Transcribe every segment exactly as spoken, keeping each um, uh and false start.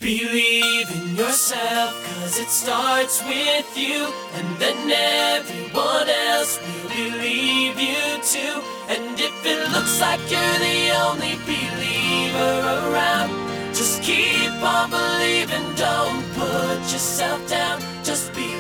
Believe in yourself, cause it starts with you, and then everyone else will believe you too. And if it looks like you're the only believer around, just keep on believing, don't put yourself down, just believe.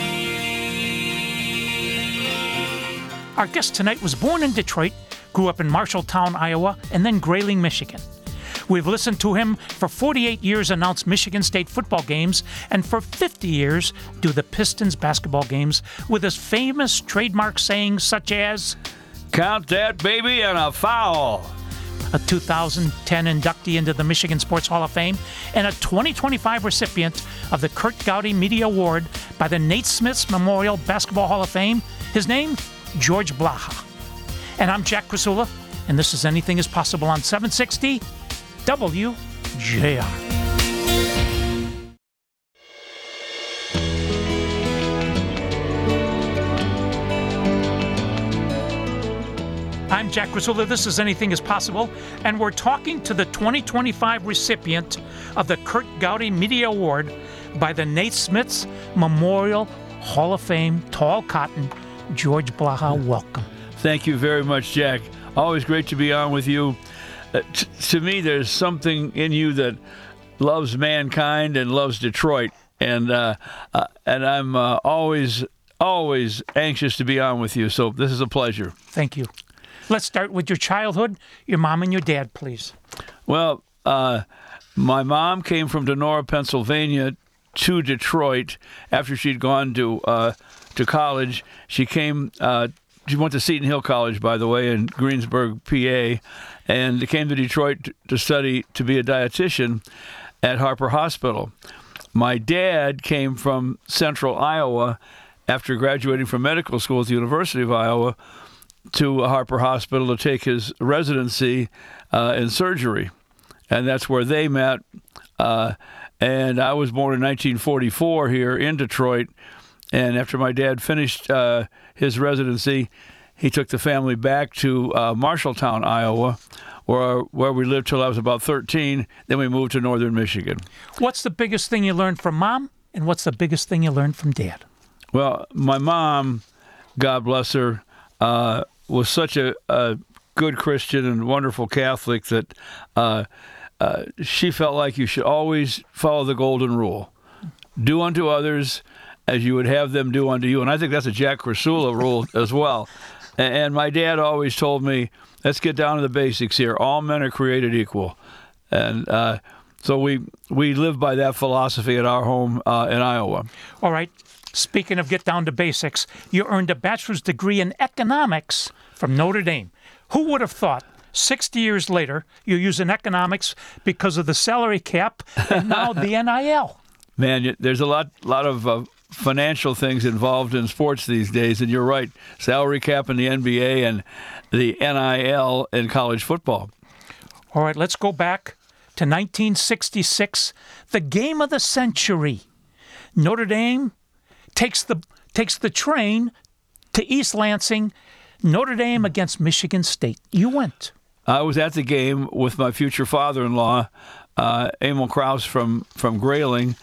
Our guest tonight was born in Detroit, grew up in Marshalltown, Iowa, and then Grayling, Michigan. We've listened to him for forty-eight years announce Michigan State football games, and for fifty years do the Pistons basketball games with his famous trademark sayings such as, "Count that baby and a foul." A two thousand ten inductee into the Michigan Sports Hall of Fame, and a twenty twenty-five recipient of the Kurt Gowdy Media Award by the Nate Smiths Memorial Basketball Hall of Fame. His name, George Blaha. And I'm Jack Krasula, and this is Anything is Possible on seven sixty W J R. I'm Jack Krasula. This is Anything is Possible, and we're talking to the twenty twenty-five recipient of the Kurt Gowdy Media Award by the Nate Smiths Memorial Hall of Fame, Tall Cotton, George Blaha. Welcome. Thank you very much, Jack. Always great to be on with you. Uh, t- to me, there's something in you that loves mankind and loves Detroit, and uh, uh, and I'm uh, always, always anxious to be on with you, so this is a pleasure. Thank you. Let's start with your childhood, your mom and your dad, please. Well, uh, my mom came from Donora, Pennsylvania, to Detroit after she'd gone to uh, to college. She came. Uh, she went to Seton Hill College, by the way, in Greensburg, P A, and came to Detroit to study to be a dietitian at Harper Hospital. My dad came from Central Iowa after graduating from medical school at the University of Iowa to Harper Hospital to take his residency uh, in surgery. And that's where they met. Uh, and I was born in nineteen forty-four here in Detroit. And after my dad finished uh, his residency, he took the family back to uh, Marshalltown, Iowa, where where we lived till I was about thirteen. Then we moved to northern Michigan. What's the biggest thing you learned from mom, and what's the biggest thing you learned from dad? Well, my mom, God bless her, uh, was such a, a good Christian and wonderful Catholic that uh, uh, she felt like you should always follow the golden rule. Do unto others as you would have them do unto you. And I think that's a Jack Krasula rule as well. And my dad always told me, let's get down to the basics here. All men are created equal. And uh, so we we live by that philosophy at our home uh, in Iowa. All right. Speaking of get down to basics, you earned a bachelor's degree in economics from Notre Dame. Who would have thought sixty years later you're using economics because of the salary cap and now the N I L? Man, there's a lot lot of uh, financial things involved in sports these days, and you're right. Salary cap in the N B A and the N I L in college football. All right, let's go back to nineteen sixty-six, the game of the century. Notre Dame takes the takes the train to East Lansing. Notre Dame against Michigan State. You went. I was at the game with my future father-in-law, uh, Emil Kraus from, from Grayling,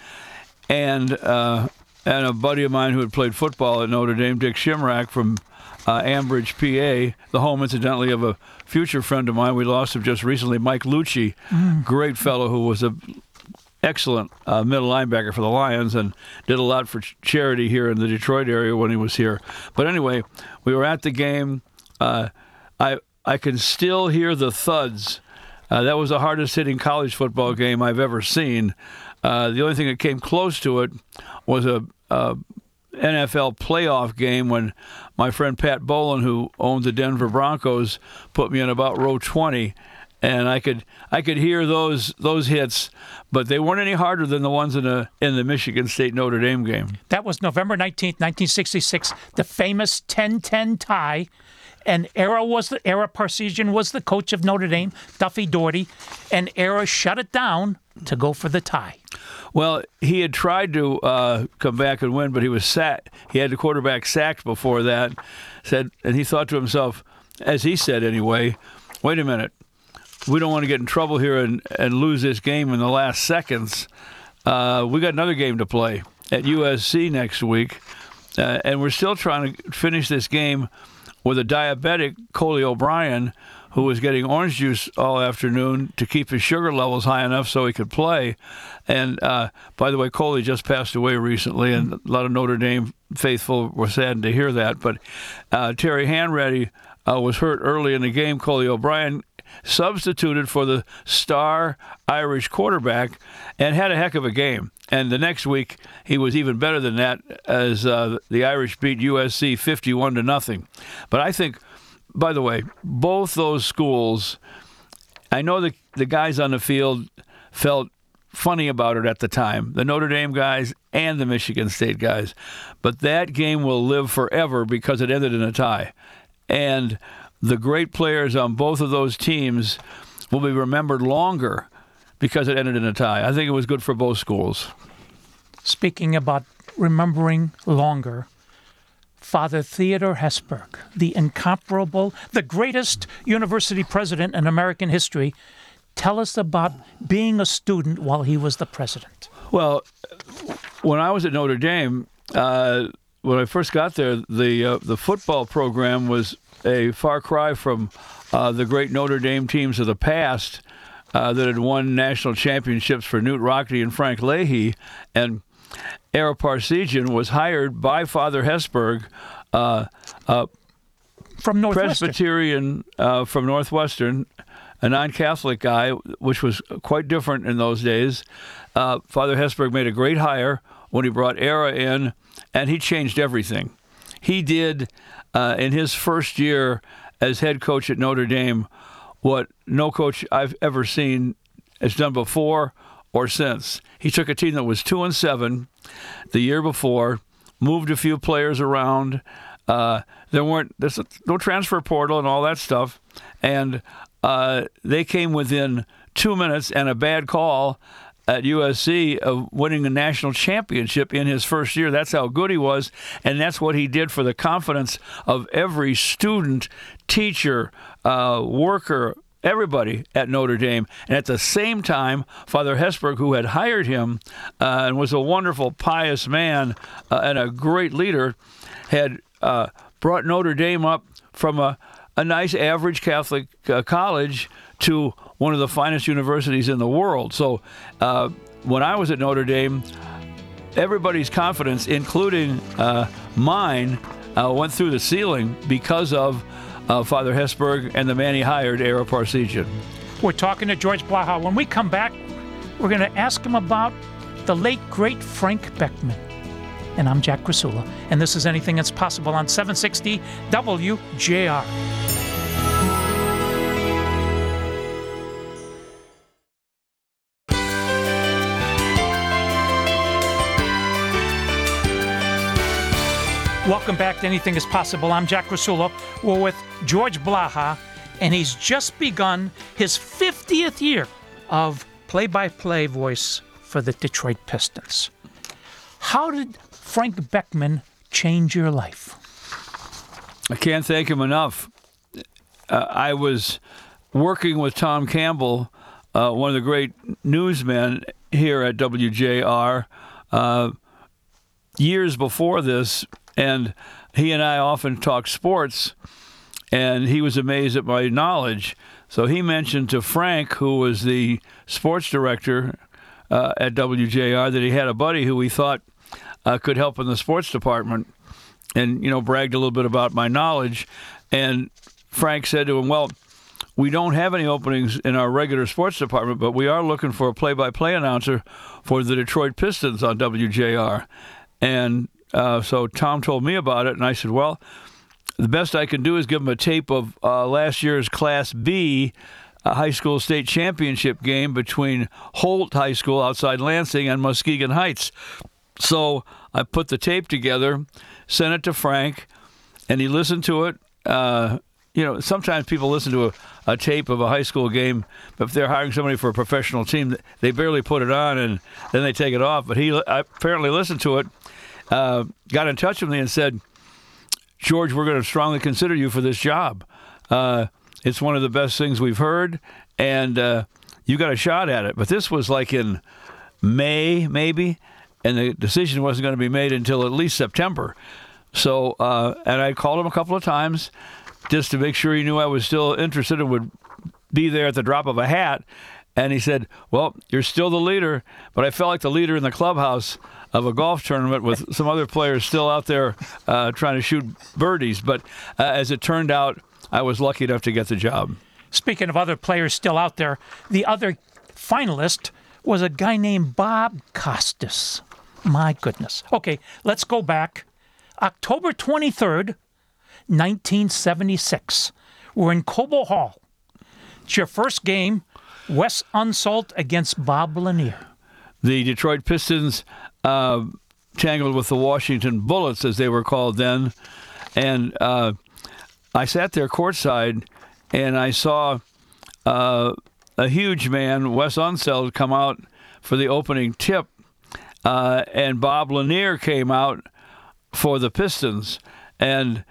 and uh, and a buddy of mine who had played football at Notre Dame, Dick Shimrack from uh, Ambridge, P A, the home, incidentally, of a future friend of mine. We lost him just recently, Mike Lucci, mm. great fellow who was a excellent uh, middle linebacker for the Lions and did a lot for ch- charity here in the Detroit area when he was here. But anyway, we were at the game. Uh, I I can still hear the thuds. Uh, that was the hardest hitting college football game I've ever seen. Uh, the only thing that came close to it was a, a N F L playoff game when my friend Pat Bolin, who owned the Denver Broncos, put me in about row twenty. And I could I could hear those those hits, but they weren't any harder than the ones in the in the Michigan State Notre Dame game. That was November nineteenth, nineteen sixty-six, the famous ten ten tie. And Era was the Era Parseghian was the coach of Notre Dame, Duffy Daugherty, and Era shut it down to go for the tie. Well, he had tried to uh, come back and win, but he was sacked. He had the quarterback sacked before that. Said, and he thought to himself, as he said anyway, "Wait a minute. We don't want to get in trouble here and, and lose this game in the last seconds. uh, we got another game to play at U S C next week, uh, and we're still trying to finish this game with a diabetic Coley O'Brien, who was getting orange juice all afternoon to keep his sugar levels high enough so he could play. And uh, by the way, Coley just passed away recently, and a lot of Notre Dame faithful were saddened to hear that. But uh, Terry Hanratty uh, was hurt early in the game. Coley O'Brien substituted for the star Irish quarterback and had a heck of a game. And the next week, he was even better than that as uh, the Irish beat U S C fifty-one to nothing. But I think, by the way, both those schools, I know the, the guys on the field felt funny about it at the time, the Notre Dame guys and the Michigan State guys. But that game will live forever because it ended in a tie. And the great players on both of those teams will be remembered longer because it ended in a tie. I think it was good for both schools. Speaking about remembering longer, Father Theodore Hesburgh, the incomparable, the greatest university president in American history, tell us about being a student while he was the president. Well, when I was at Notre Dame, uh, when I first got there, the uh, the football program was a far cry from uh, the great Notre Dame teams of the past uh, that had won national championships for Newt Rockne and Frank Leahy. And Ara Parseghian was hired by Father Hesburgh, uh, uh, from Northwestern. Presbyterian uh, from Northwestern, a non-Catholic guy, which was quite different in those days. Uh, Father Hesburgh made a great hire when he brought Ara in, and he changed everything. He did, uh, in his first year as head coach at Notre Dame, what no coach I've ever seen has done before or since. He took a team that was two and seven the year before, moved a few players around. Uh, there weren't there's no transfer portal and all that stuff, and uh, they came within two minutes and a bad call at U S C of winning a national championship in his first year. That's how good he was, and that's what he did for the confidence of every student, teacher, uh, worker, everybody at Notre Dame. And at the same time, Father Hesburgh, who had hired him uh, and was a wonderful, pious man uh, and a great leader, had uh, brought Notre Dame up from a, a nice average Catholic uh, college to one of the finest universities in the world. So uh, when I was at Notre Dame, everybody's confidence, including uh, mine, uh, went through the ceiling because of uh, Father Hesburgh and the man he hired, Ara Parseghian. We're talking to George Blaha. When we come back, we're going to ask him about the late, great Frank Beckman. And I'm Jack Krasula, and this is Anything That's Possible on seven sixty W J R. Welcome back to Anything Is Possible. I'm Jack Krasula. We're with George Blaha, and he's just begun his fiftieth year of play-by-play voice for the Detroit Pistons. How did Frank Beckman change your life? I can't thank him enough. Uh, I was working with Tom Campbell, uh, one of the great newsmen here at W J R, uh, years before this, and he and I often talked sports, and he was amazed at my knowledge. So he mentioned to Frank, who was the sports director uh, at W J R, that he had a buddy who he thought uh, could help in the sports department, and, you know, bragged a little bit about my knowledge. And Frank said to him, well, we don't have any openings in our regular sports department, but we are looking for a play-by-play announcer for the Detroit Pistons on W J R. And uh, so Tom told me about it, and I said, well, the best I can do is give him a tape of uh, last year's Class B uh, high school state championship game between Holt High School outside Lansing and Muskegon Heights. So I put the tape together, sent it to Frank, and he listened to it. Uh, you know, sometimes people listen to a, a tape of a high school game, but if they're hiring somebody for a professional team, they barely put it on, and then they take it off. But he apparently listened to it, uh, got in touch with me and said, George, we're going to strongly consider you for this job. Uh, it's one of the best things we've heard, and uh, you got a shot at it. But this was like in May, maybe, and the decision wasn't going to be made until at least September. So, uh, and I called him a couple of times just to make sure he knew I was still interested and would be there at the drop of a hat. And he said, well, you're still the leader, but I felt like the leader in the clubhouse of a golf tournament with some other players still out there uh, trying to shoot birdies. But uh, as it turned out, I was lucky enough to get the job. Speaking of other players still out there, the other finalist was a guy named Bob Costas. My goodness. Okay, let's go back. October twenty-third, nineteen seventy-six. We're in Cobo Hall. It's your first game, Wes Unseld against Bob Lanier. The Detroit Pistons uh, tangled with the Washington Bullets, as they were called then. And uh, I sat there courtside, and I saw uh, a huge man, Wes Unseld, come out for the opening tip. Uh, and Bob Lanier came out for the Pistons. And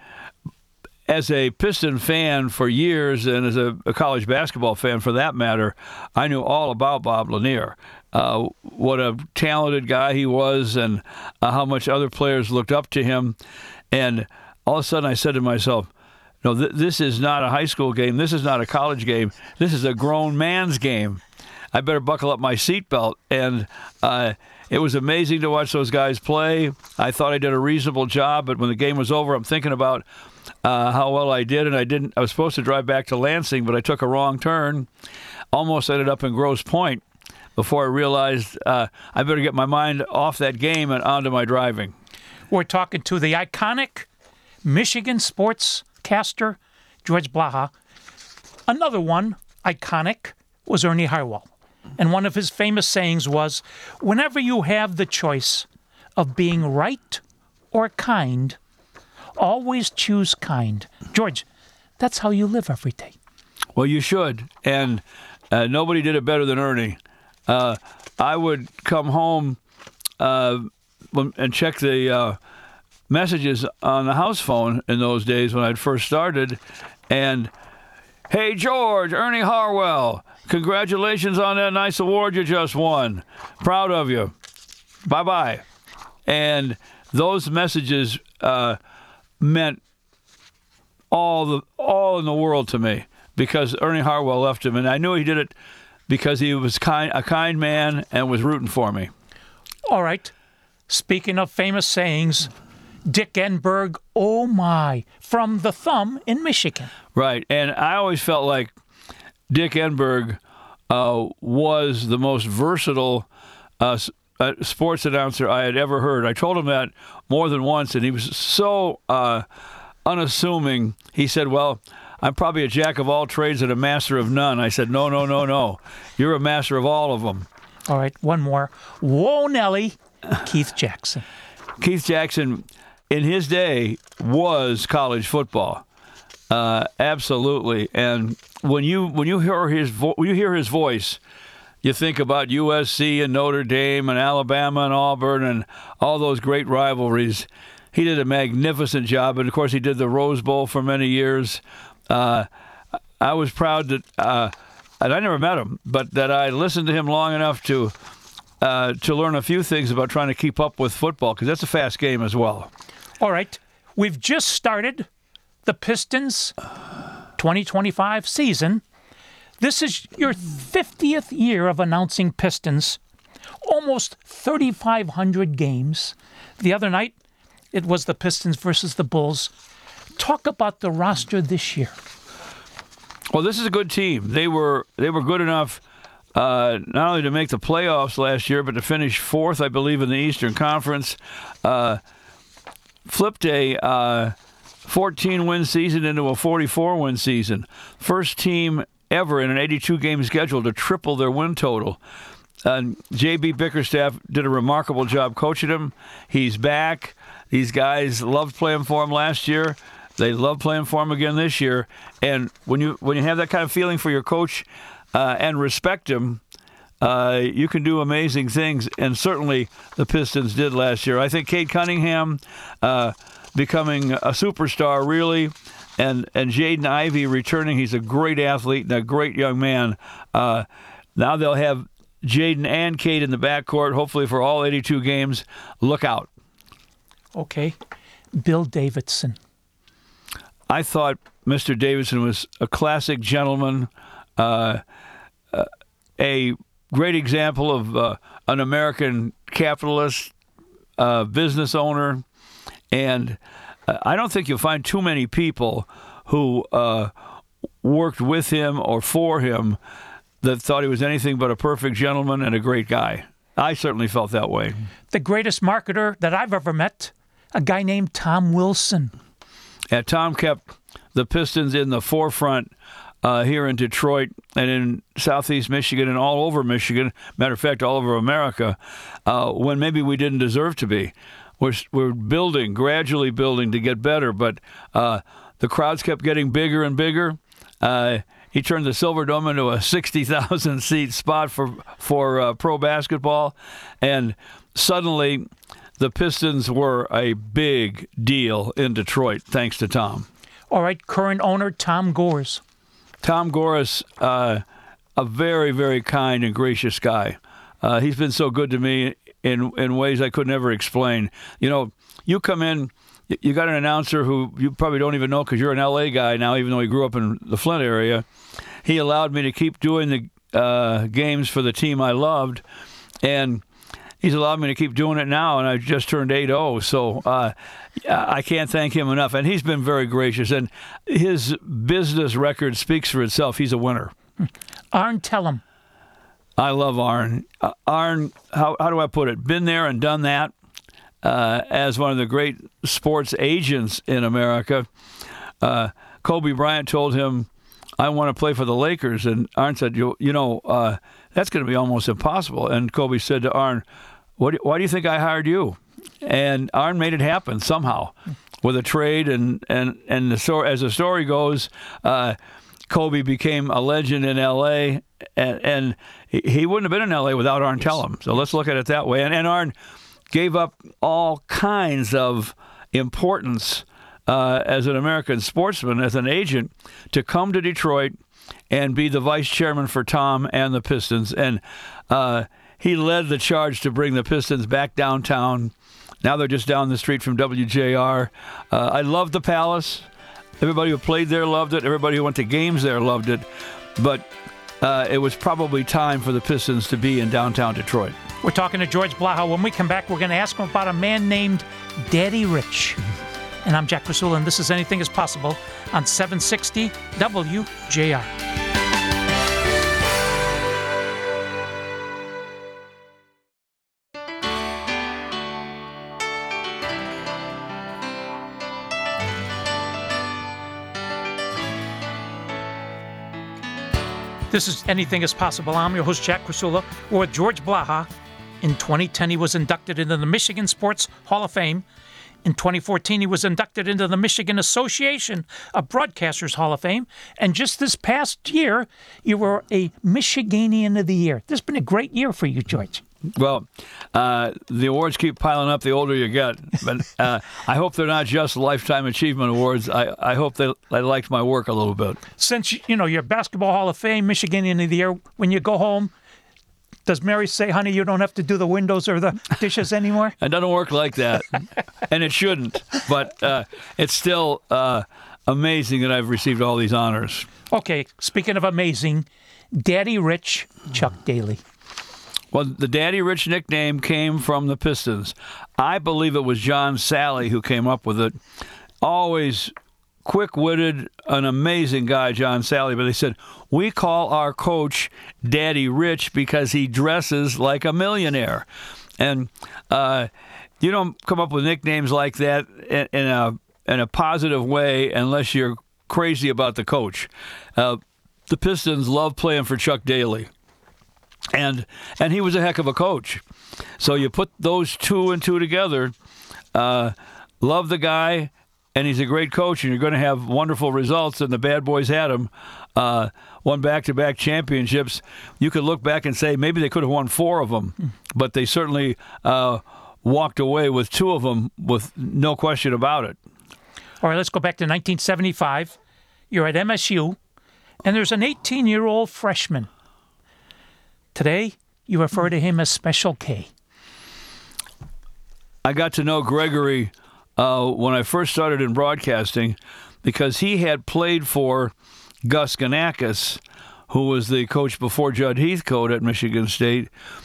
as a Piston fan for years, and as a, a college basketball fan for that matter, I knew all about Bob Lanier. Uh, what a talented guy he was, and uh, how much other players looked up to him. And all of a sudden I said to myself, no, th- this is not a high school game. This is not a college game. This is a grown man's game. I better buckle up my seatbelt. And uh, it was amazing to watch those guys play. I thought I did a reasonable job, but when the game was over, I'm thinking about uh, how well I did, and I didn't. I was supposed to drive back to Lansing, but I took a wrong turn. Almost ended up in Grosse Pointe before I realized uh, I better get my mind off that game and onto my driving. We're talking to the iconic Michigan sportscaster, George Blaha. Another one, iconic, was Ernie Harwell. And one of his famous sayings was, whenever you have the choice of being right or kind, always choose kind. George, that's how you live every day. Well, you should. And uh, nobody did it better than Ernie. Uh, I would come home uh, and check the uh, messages on the house phone in those days when I'd first started. And, hey, George, Ernie Harwell, congratulations on that nice award you just won. Proud of you. Bye-bye. And those messages uh, meant all the all in the world to me because Ernie Harwell left him, and I knew he did it because he was kind, a kind man and was rooting for me. All right. Speaking of famous sayings, Dick Enberg, oh my, from the Thumb in Michigan. Right, and I always felt like Dick Enberg uh, was the most versatile uh, uh, sports announcer I had ever heard. I told him that more than once, and he was so uh, unassuming. He said, well, I'm probably a jack of all trades and a master of none. I said, no, no, no, no. You're a master of all of them. All right, one more. Whoa, Nelly, Keith Jackson. Keith Jackson, in his day, was college football. Uh, absolutely. And when you when you hear his vo- when you hear his voice, you think about U S C and Notre Dame and Alabama and Auburn and all those great rivalries. He did a magnificent job, and of course, he did the Rose Bowl for many years. Uh, I was proud that, uh, and I never met him, but that I listened to him long enough to uh, to learn a few things about trying to keep up with football, because that's a fast game as well. All right, we've just started the Pistons twenty twenty-five season. This is your fiftieth year of announcing Pistons, almost thirty-five hundred games. The other night, it was the Pistons versus the Bulls. Talk about the roster this year. Well, this is a good team. They were they were good enough uh, not only to make the playoffs last year, but to finish fourth, I believe, in the Eastern Conference. Uh, flipped a uh, fourteen-win season into a forty-four-win season. First team ever in an eighty-two game schedule to triple their win total. And J B Bickerstaff did a remarkable job coaching him. He's back. These guys loved playing for him last year. They love playing for him again this year. And when you when you have that kind of feeling for your coach uh, and respect him, uh, you can do amazing things. And certainly the Pistons did last year. I think Cade Cunningham uh, becoming a superstar, really, and, and Jaden Ivey returning. He's a great athlete and a great young man. Uh, now they'll have Jaden and Kate in the backcourt, hopefully for all eighty-two games. Look out. Okay. Bill Davidson. I thought Mister Davidson was a classic gentleman, uh, uh, a great example of uh, an American capitalist, uh, business owner, and uh, I don't think you'll find too many people who uh, worked with him or for him that thought he was anything but a perfect gentleman and a great guy. I certainly felt that way. The greatest marketer that I've ever met, a guy named Tom Wilson. Yeah, Tom kept the Pistons in the forefront uh, here in Detroit and in southeast Michigan and all over Michigan. Matter of fact, all over America, uh, when maybe we didn't deserve to be. We're, we're building, gradually building to get better, but uh, the crowds kept getting bigger and bigger. Uh, he turned the Silverdome into a sixty thousand seat spot for, for uh, pro basketball, and suddenly the Pistons were a big deal in Detroit, thanks to Tom. All right, current owner Tom Gores. Tom Gores, uh, a very, very kind and gracious guy. Uh, he's been so good to me in in ways I could never explain. You know, you come in, you got an announcer who you probably don't even know because you're an L A guy now, even though he grew up in the Flint area. He allowed me to keep doing the uh, games for the team I loved, and he's allowed me to keep doing it now, and I just turned eight oh, so uh, I can't thank him enough. And he's been very gracious, and his business record speaks for itself. He's a winner. Arn Tellem. I love Arn. Uh, Arn, how, how do I put it? Been there and done that uh, as one of the great sports agents in America. Uh, Kobe Bryant told him, I want to play for the Lakers. And Arn said, you, you know, uh, that's going to be almost impossible. And Kobe said to Arn, what, why do you think I hired you? And Arn made it happen somehow with a trade. And, and, and the story, as the story goes, uh, Kobe became a legend in L A, and, and he wouldn't have been in L A without Arn Tellem. So let's look at it that way. And, and Arn gave up all kinds of importance uh, as an American sportsman, as an agent, to come to Detroit and be the vice chairman for Tom and the Pistons. And uh, he led the charge to bring the Pistons back downtown. Now they're just down the street from W J R. Uh, I love the Palace. Everybody who played there loved it. Everybody who went to games there loved it. But uh, it was probably time for the Pistons to be in downtown Detroit. We're talking to George Blaha. When we come back, we're going to ask him about a man named Daddy Rich. And I'm Jack Krasula, and this is Anything is Possible on seven sixty W J R. This is Anything is Possible. I'm your host, Jack Krasula. We're with George Blaha. In twenty ten, he was inducted into the Michigan Sports Hall of Fame. In twenty fourteen, he was inducted into the Michigan Association of Broadcasters Hall of Fame. And just this past year, you were a Michiganian of the Year. This has been a great year for you, George. Well, uh, the awards keep piling up the older you get. But uh, I hope they're not just Lifetime Achievement Awards. I, I hope they, they liked my work a little bit. Since, you know, you're Basketball Hall of Fame, Michiganian of the Year, when you go home, does Mary say, honey, you don't have to do the windows or the dishes anymore? It doesn't work like that, and it shouldn't. But uh, it's still uh, amazing that I've received all these honors. Okay, speaking of amazing, Daddy Rich, Chuck Daly. Well, the Daddy Rich nickname came from the Pistons. I believe it was John Sally who came up with it. Always quick-witted, an amazing guy, John Sally. But they said, we call our coach Daddy Rich because he dresses like a millionaire. And uh, you don't come up with nicknames like that in, in a in a positive way unless you're crazy about the coach. Uh, the Pistons love playing for Chuck Daly. And and he was a heck of a coach. So you put those two and two together, uh, love the guy, and he's a great coach, and you're going to have wonderful results, and the Bad Boys had him. Uh, won back-to-back championships. You could look back and say maybe they could have won four of them, but they certainly uh, walked away with two of them with no question about it. All right, let's go back to nineteen seventy-five. You're at M S U, and there's an eighteen-year-old freshman. Today, you refer to him as Special K. I got to know Gregory uh, when I first started in broadcasting because he had played for Gus Ganakis, who was the coach before Judd Heathcote at Michigan State.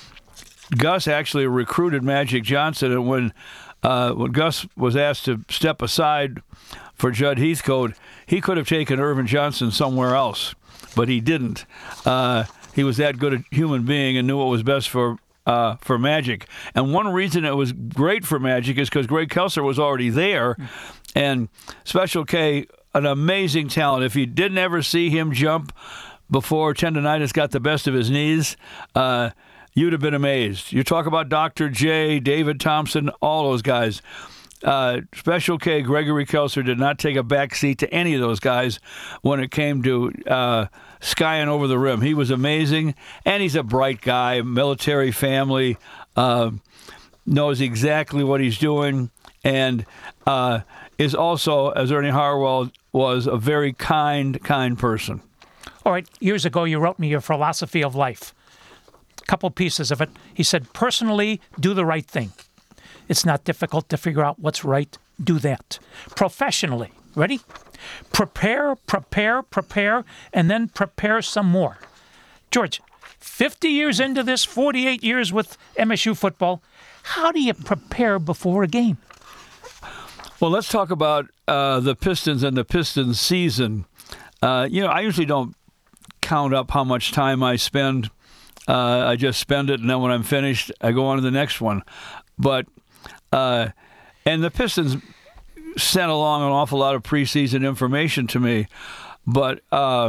Gus actually recruited Magic Johnson, and when uh, when Gus was asked to step aside for Judd Heathcote, he could have taken Irvin Johnson somewhere else, but he didn't. Uh, he was that good a human being and knew what was best for uh, for Magic. And one reason it was great for Magic is because Greg Kelser was already there, and Special K, an amazing talent. If you didn't ever see him jump before tendonitis got the best of his knees, uh, you'd have been amazed. You talk about Doctor J, David Thompson, all those guys. Uh, Special K, Gregory Kelser, did not take a back seat to any of those guys when it came to uh, skying over the rim. He was amazing, and he's a bright guy, military family, uh, knows exactly what he's doing, and uh, is also, as Ernie Harwell was, a very kind, kind person. All right, years ago you wrote me your philosophy of life. A couple pieces of it. He said, personally, do the right thing. It's not difficult to figure out what's right. Do that. Professionally, ready? Prepare, prepare, prepare, and then prepare some more. George, fifty years into this, forty-eight years with M S U football, how do you prepare before a game? Well, let's talk about uh, the Pistons and the Pistons season. Uh, you know, I usually don't count up how much time I spend. Uh, I just spend it, and then when I'm finished, I go on to the next one. But uh, and the Pistons sent along an awful lot of preseason information to me. But uh,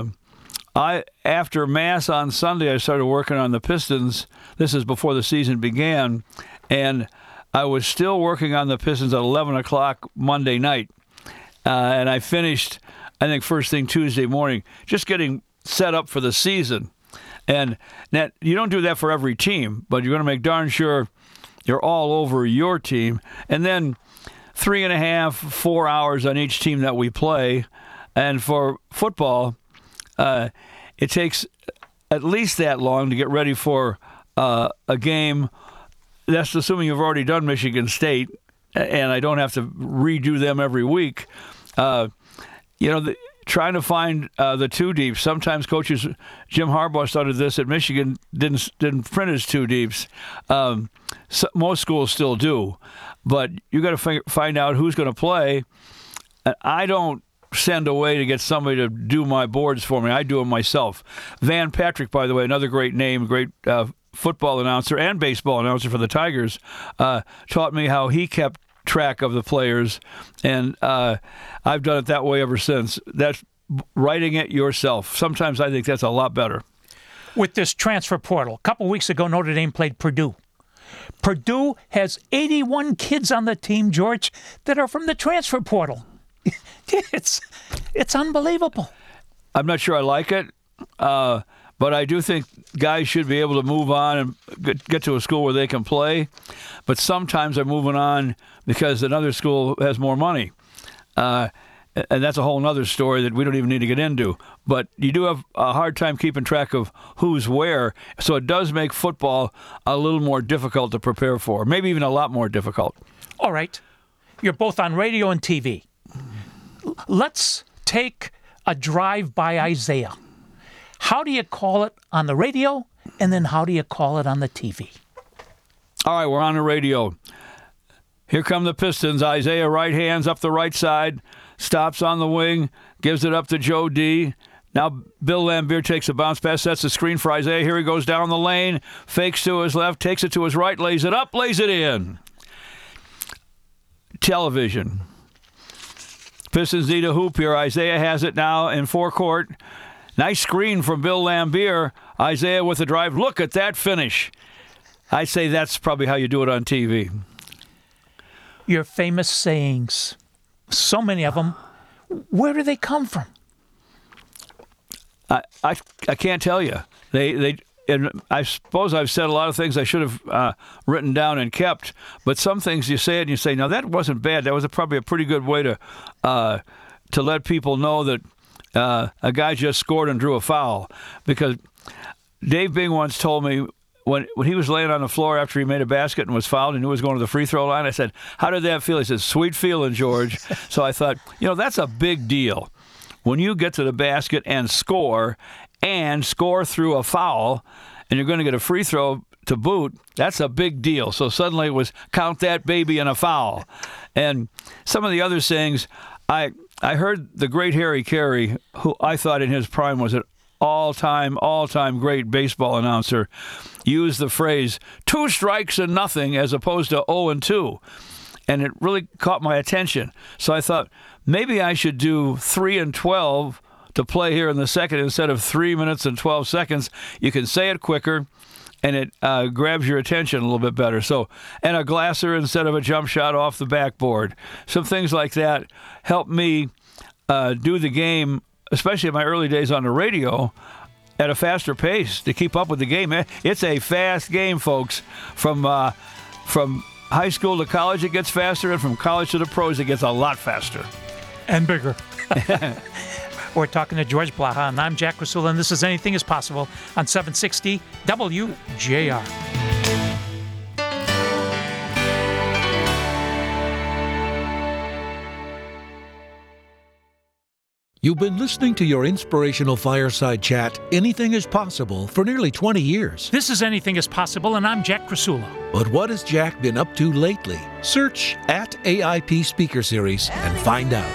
I, after Mass on Sunday, I started working on the Pistons. This is before the season began, and I was still working on the Pistons at eleven o'clock Monday night, uh, and I finished, I think, first thing Tuesday morning, just getting set up for the season. And that, you don't do that for every team, but you're going to make darn sure you're all over your team. And then three and a half, four hours on each team that we play. And for football, uh, it takes at least that long to get ready for uh, a game. That's assuming you've already done Michigan State, and I don't have to redo them every week. Uh, you know, the, trying to find uh, the two deeps. Sometimes coaches, Jim Harbaugh started this at Michigan, didn't didn't print his two deeps. Um, so most schools still do, but you got to f- find out who's going to play. And I don't send away to get somebody to do my boards for me. I do them myself. Van Patrick, by the way, another great name, great uh, football announcer and baseball announcer for the Tigers, uh, taught me how he kept track of the players, and uh, I've done it that way ever since. That's writing it yourself. Sometimes I think that's a lot better. With this transfer portal, a couple weeks ago, Notre Dame played Purdue. Purdue has eighty-one kids on the team, George, that are from the transfer portal. It's it's unbelievable. I'm not sure I like it, uh, but I do think guys should be able to move on and get, get to a school where they can play. But sometimes they're moving on because another school has more money. Uh, and that's a whole other story that we don't even need to get into. But you do have a hard time keeping track of who's where. So it does make football a little more difficult to prepare for, maybe even a lot more difficult. All right. You're both on radio and T V. Let's take a drive by Isaiah. How do you call it on the radio, and then how do you call it on the T V? All right, we're on the radio. Here come the Pistons. Isaiah right hands up the right side, stops on the wing, gives it up to Joe D. Now Bill Laimbeer takes a bounce pass, sets the screen for Isaiah. Here he goes down the lane, fakes to his left, takes it to his right, lays it up, lays it in. Television. Pistons need a hoop here. Isaiah has it now in forecourt. Nice screen from Bill Laimbeer. Isaiah with the drive. Look at that finish. I say that's probably how you do it on T V. Your famous sayings, so many of them, where do they come from? I I, I can't tell you. They they and I suppose I've said a lot of things I should have uh, written down and kept, but some things you say it and you say, now that wasn't bad. That was a, probably a pretty good way to uh, to let people know that uh, a guy just scored and drew a foul. Because Dave Bing once told me when when he was laying on the floor after he made a basket and was fouled and knew he was going to the free throw line, I said, "How did that feel?" He said, "Sweet feeling, George." So I thought, you know, that's a big deal. When you get to the basket and score, and score through a foul, and you're going to get a free throw to boot, that's a big deal. So suddenly it was count that baby in a foul. And some of the other sayings, I I heard the great Harry Carey, who I thought in his prime was an all-time, all-time great baseball announcer, use the phrase, two strikes and nothing as opposed to oh and two. And it really caught my attention. So I thought, maybe I should do three and twelve to play here in the second instead of three minutes and twelve seconds. You can say it quicker, and it uh, grabs your attention a little bit better. So, and a glasser instead of a jump shot off the backboard. Some things like that help me uh, do the game, especially in my early days on the radio, at a faster pace to keep up with the game. It's a fast game, folks. From uh, from high school to college, it gets faster, and from college to the pros, it gets a lot faster. And bigger. We're talking to George Blaha, and I'm Jack Krasula, and this is Anything is Possible on seven sixty W J R. You've been listening to your inspirational fireside chat, Anything is Possible, for nearly twenty years. This is Anything is Possible, and I'm Jack Krasula. But what has Jack been up to lately? Search at A I P Speaker Series and find out.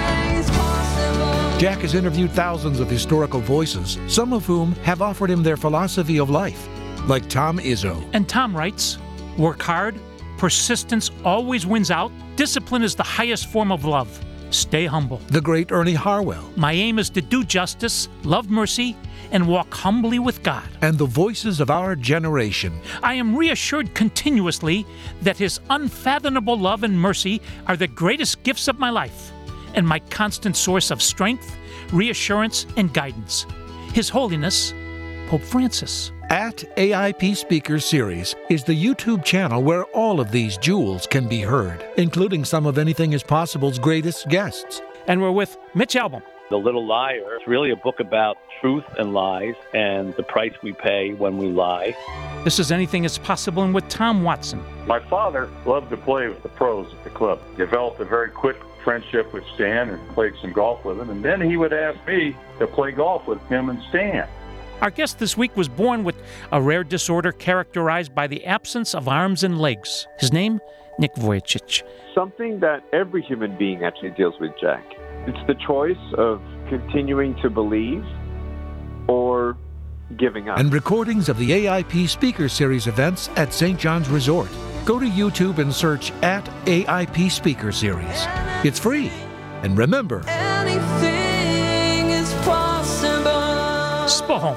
Jack has interviewed thousands of historical voices, some of whom have offered him their philosophy of life, like Tom Izzo. And Tom writes, work hard, persistence always wins out, discipline is the highest form of love. Stay humble. The great Ernie Harwell. My aim is to do justice, love mercy, and walk humbly with God. And the voices of our generation. I am reassured continuously that His unfathomable love and mercy are the greatest gifts of my life and my constant source of strength, reassurance, and guidance. His Holiness, Pope Francis. At A I P Speaker Series is the YouTube channel where all of these jewels can be heard, including some of Anything is Possible's greatest guests. And we're with Mitch Albom. The Little Liar is really a book about truth and lies and the price we pay when we lie. This is Anything is Possible, and with Tom Watson. My father loved to play with the pros at the club. Developed a very quick friendship with Stan and played some golf with him. And then he would ask me to play golf with him and Stan. Our guest this week was born with a rare disorder characterized by the absence of arms and legs. His name, Nick Vujicic. Something that every human being actually deals with, Jack. It's the choice of continuing to believe or giving up. And recordings of the A I P Speaker Series events at Saint John's Resort. Go to YouTube and search at A I P Speaker Series. It's free. And remember, anything is possible. Spohome.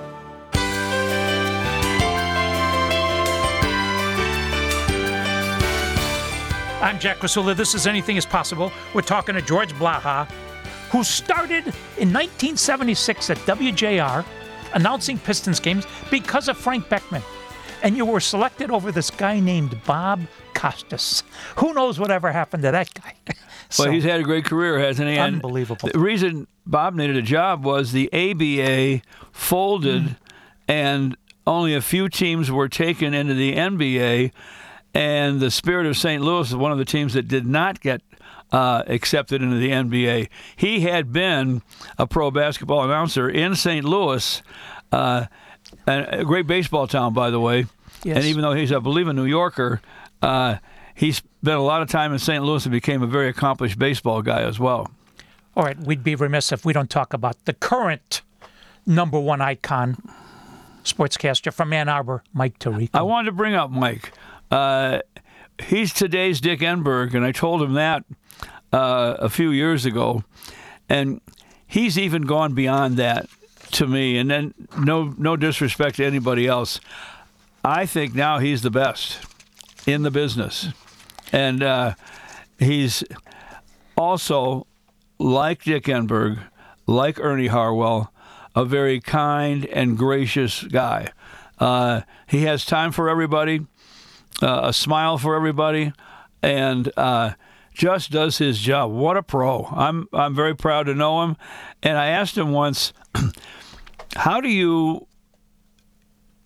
I'm Jack Krasula. This is Anything is Possible. We're talking to George Blaha, who started in nineteen seventy-six at W J R announcing Pistons games because of Frank Beckman. And you were selected over this guy named Bob Costas. Who knows whatever happened to that guy? So, well, he's had a great career, hasn't he? And unbelievable. The reason Bob needed a job was the A B A folded, mm. and only a few teams were taken into the N B A. And the Spirit of Saint Louis is one of the teams that did not get uh, accepted into the N B A. He had been a pro basketball announcer in Saint Louis, uh, a great baseball town, by the way. Yes. And even though he's, I believe, a New Yorker, uh, he spent a lot of time in Saint Louis and became a very accomplished baseball guy as well. All right, we'd be remiss if we don't talk about the current number one icon sportscaster from Ann Arbor, Mike Tirico. I wanted to bring up Mike. Uh, he's today's Dick Enberg, and I told him that uh, a few years ago, and he's even gone beyond that to me. And then, no, no disrespect to anybody else, I think now he's the best in the business, and uh, he's also, like Dick Enberg, like Ernie Harwell, a very kind and gracious guy. Uh, he has time for everybody. Uh, a smile for everybody, and uh, just does his job. What a pro. I'm I'm very proud to know him. And I asked him once, how do you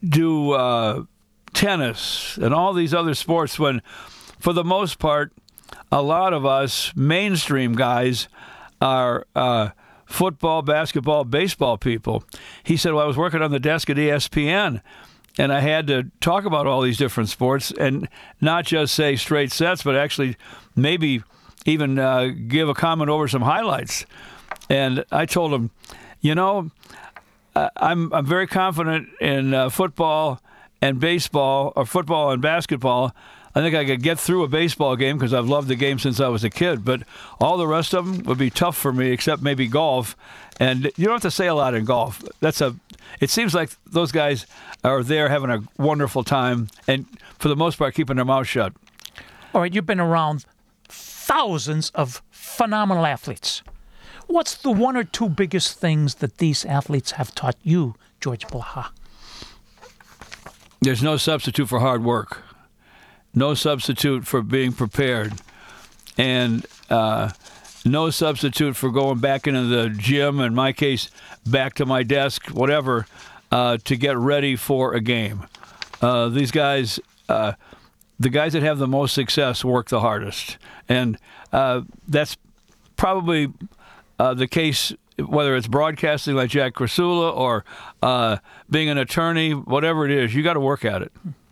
do uh, tennis and all these other sports when, for the most part, a lot of us mainstream guys are uh, football, basketball, baseball people. He said, well, I was working on the desk at E S P N, and I had to talk about all these different sports and not just say straight sets, but actually maybe even uh, give a comment over some highlights. And I told him, you know, uh, I'm I'm very confident in uh, football and baseball, or football and basketball. I think I could get through a baseball game because I've loved the game since I was a kid. But all the rest of them would be tough for me, except maybe golf. And you don't have to say a lot in golf. That's a. It seems like those guys are there having a wonderful time, and for the most part, keeping their mouth shut. All right, you've been around thousands of phenomenal athletes. What's the one or two biggest things that these athletes have taught you, George Blaha? There's no substitute for hard work. No substitute for being prepared. And uh, no substitute for going back into the gym, in my case, back to my desk, whatever, uh, to get ready for a game. Uh, these guys, uh, the guys that have the most success work the hardest. And uh, that's probably uh, the case, whether it's broadcasting like Jack Krasula or uh, being an attorney, whatever it is, you got to work at it.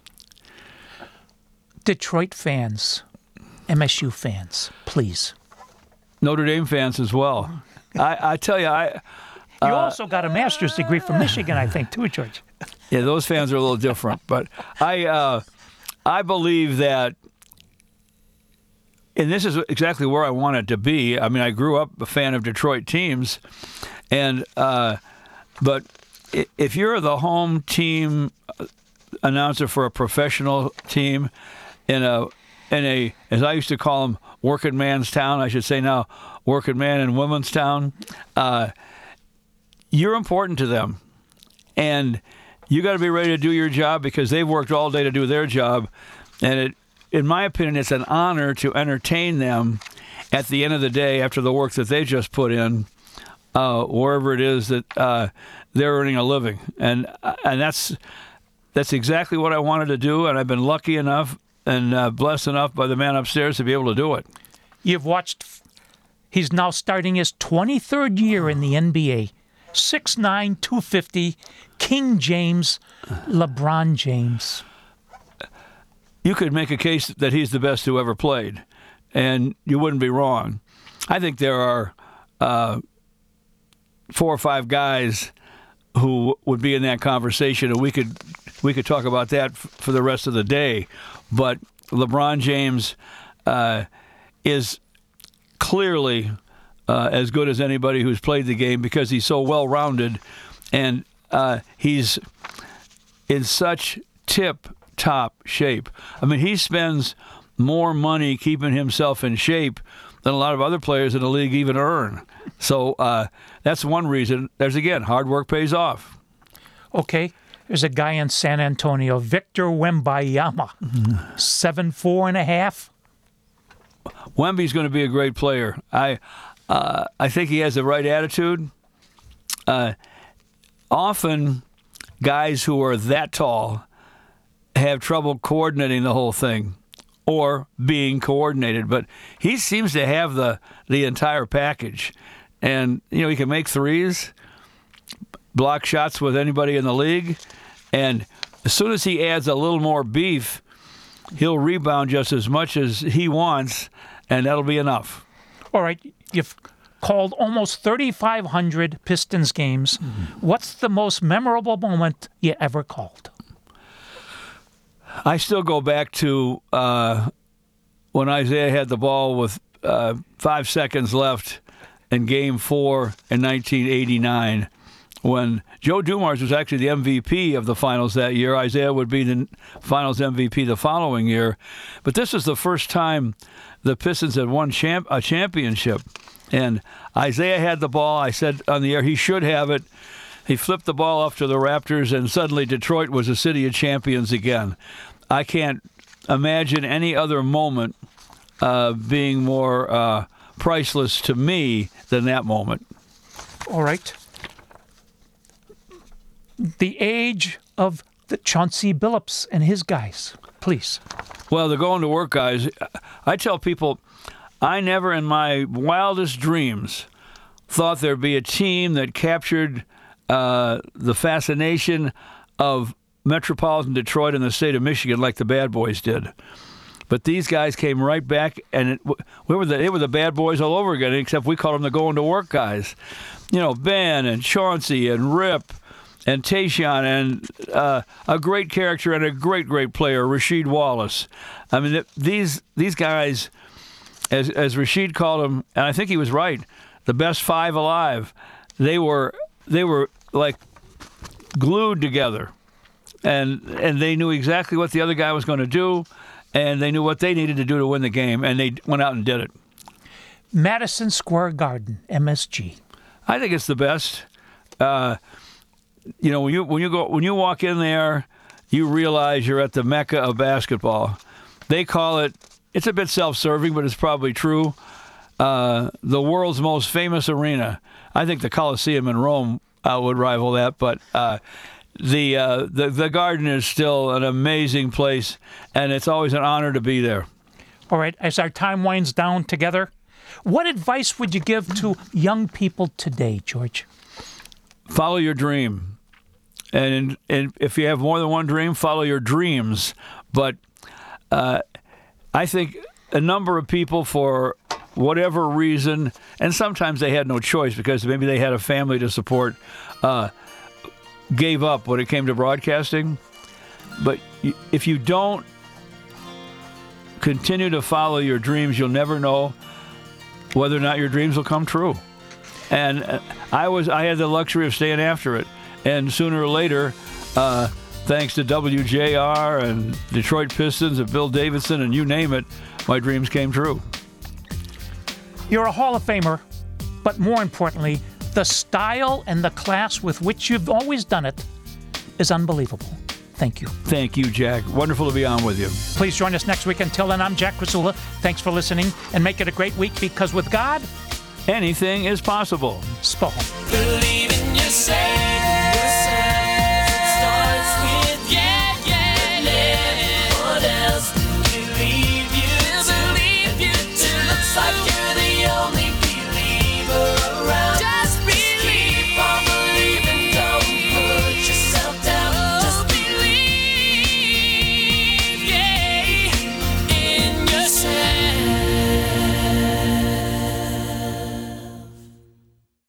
Detroit fans, M S U fans, please. Notre Dame fans as well. I, I tell you, I. You uh, also got a master's degree from Michigan, I think, too, George. Yeah, those fans are a little different, but I, uh, I believe that, and this is exactly where I wanted to be. I mean, I grew up a fan of Detroit teams, and uh, but if you're the home team announcer for a professional team in a in a, as I used to call them, working man's town, I should say now, working man and women's town, uh, you're important to them. And you got to be ready to do your job because they've worked all day to do their job. And it, in my opinion, it's an honor to entertain them at the end of the day after the work that they just put in, uh, wherever it is that uh, they're earning a living. And and that's that's exactly what I wanted to do, and I've been lucky enough and uh, blessed enough by the man upstairs to be able to do it. You've watched, he's now starting his twenty-third year in the N B A. six nine, two fifty, King James, LeBron James. You could make a case that he's the best who ever played, and you wouldn't be wrong. I think there are uh, four or five guys who would be in that conversation, and we could we could talk about that f- for the rest of the day. But LeBron James uh, is clearly uh, as good as anybody who's played the game because he's so well-rounded, and uh, he's in such tip-top shape. I mean, he spends more money keeping himself in shape than a lot of other players in the league even earn. So uh, that's one reason. There's, again, hard work pays off. Okay, there's a guy in San Antonio, Victor Wembanyama, mm-hmm. seven four and a half. Wemby's going to be a great player. I uh, I think he has the right attitude. Uh, often, guys who are that tall have trouble coordinating the whole thing or being coordinated. But he seems to have the, the entire package. And, you know, he can make threes, block shots with anybody in the league. And as soon as he adds a little more beef, he'll rebound just as much as he wants, and that'll be enough. All right, you've called almost thirty-five hundred Pistons games. Mm-hmm. What's the most memorable moment you ever called? I still go back to uh, when Isaiah had the ball with uh, five seconds left in Game four in nineteen eighty-nine. When Joe Dumars was actually the M V P of the finals that year. Isaiah would be the finals M V P the following year. But this was the first time the Pistons had won champ- a championship. And Isaiah had the ball. I said on the air he should have it. He flipped the ball off to the Raptors, and suddenly Detroit was a city of champions again. I can't imagine any other moment uh, being more uh, priceless to me than that moment. All right. The age of the Chauncey Billups and his guys, please. Well, the going to work guys, I tell people, I never in my wildest dreams thought there'd be a team that captured uh, the fascination of metropolitan Detroit and the state of Michigan like the Bad Boys did. But these guys came right back, and it, we were the, it were the Bad Boys all over again, except we called them the going to work guys. You know, Ben and Chauncey and Rip and Tayshaun and uh, a great character and a great, great player, Rasheed Wallace. I mean, these these guys, as as Rasheed called them, and I think he was right, the best five alive. They were they were like glued together, and and they knew exactly what the other guy was going to do, and they knew what they needed to do to win the game, and they went out and did it. Madison Square Garden, M S G. I think it's the best. Uh, you know, when you when you go when you walk in there, you realize you're at the Mecca of basketball. They call it. It's a bit self-serving, but it's probably true. Uh, the world's most famous arena. I think the Colosseum in Rome uh, would rival that, but uh, the, uh, the the Garden is still an amazing place, and it's always an honor to be there. All right, as our time winds down together, what advice would you give to young people today, George? Follow your dream. And, and if you have more than one dream, follow your dreams. But uh, I think a number of people, for whatever reason, and sometimes they had no choice because maybe they had a family to support, uh, gave up when it came to broadcasting. But if you don't continue to follow your dreams, you'll never know whether or not your dreams will come true. And I was I had the luxury of staying after it. And sooner or later, uh, thanks to W J R and Detroit Pistons and Bill Davidson and you name it, my dreams came true. You're a Hall of Famer, but more importantly, the style and the class with which you've always done it is unbelievable. Thank you. Thank you, Jack. Wonderful to be on with you. Please join us next week. Until then, I'm Jack Krasula. Thanks for listening, and make it a great week, because with God, anything is possible. Spall.